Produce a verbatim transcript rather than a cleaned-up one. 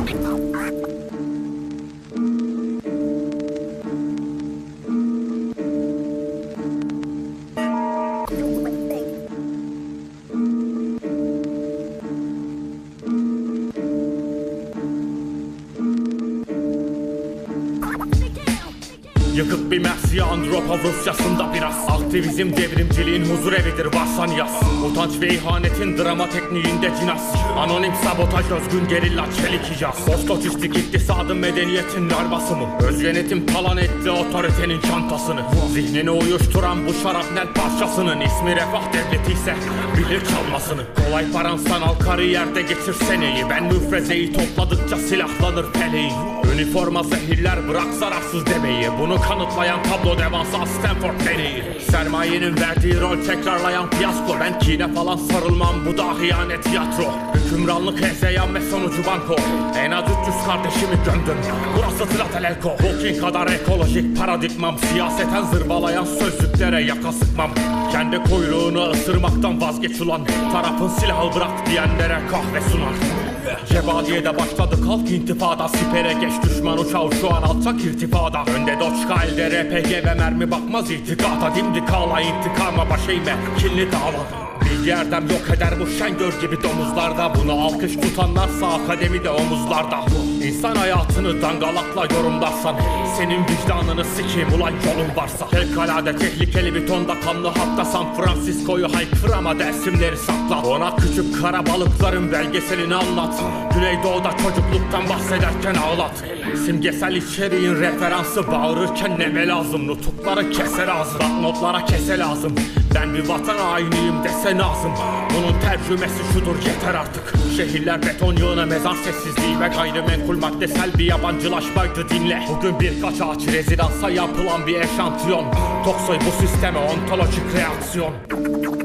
Yıkık bir Mersiye Andropov Rusyasında biraz. Aktivizm devrimciliğin huzur evidir varsan yaz. Utanç ve ihanetin drama tekniğinde cinas. Anonim sabotaj özgün gerilla çelik icaz. Postlojistik iktisadın medeniyetin larvası mı? Öz yönetim talan etti otoritenin çantasını. Zihnini uyuşturan bu şarapnel parçasının ismi refah devleti ise bilir çalmasını. Kolay paran sanal kariyerde geçir seneyi. Ben müfrezeyi topladıkça silahlanır feleğin. Üniforma zehirler bırak zararsız demeyi. Bunu kanıtlayan tablo devasa Stanford deneyi. Sermayenin verdiği rol tekrarlayan fiyasko. Ben kine falan sarılmam, bu da hıyanet tiyatro. Hükümranlık hezeyan ve sonucu banko. En az üç yüz kardeşimi gömdüm, burası Tlatelolco. Tolkien kadar ekolojik paradigmam. Siyaseten zırvalayan sözlüklere yaka sıkmam. Kendi kuyruğunu ısırmaktan vazgeç ulan. Tarafın silahı bırak diyenlere kahve sunar. Cebadiye'de başladı kalk intifada. Sipere geç düşman uçağı şu an alçak irtifada. Önde Doçka elde R P G ve mermi bakmaz itikata. Dimdik ağla intikama baş eğme kinli dağla. Bilgi erdem yok eder bu Şengör gibi domuzlarda. Bunu alkış tutanlarsa akademide omuzlarda. İnsan hayatını dangalakla yorumlarsan senin vicdanını sikeyim ulan yolun varsa. Fevkalade tehlikeli bir tonda kanlı hatta San Francisco'yu haykır ama dersimleri sakla. Ona küçük kara balıkların belgeselini anlat. Güneydoğu'da çocukluktan bahsederken ağlat. Simgesel içeriğin referansı bağırırken neme lazım. Nutukları kese lazım, notlara kese lazım. Ben bir vatan hainiyim dese lazım. Bunun tercümesi şudur yeter artık. Şehirler beton yığını, mezar sessizliği ve gayrimenkul maddesel bir yabancılaşmaydı dinle. Bugün birkaç ağaç rezidansa yapılan bir eşantiyon. Toksoy bu sisteme ontolojik reaksiyon.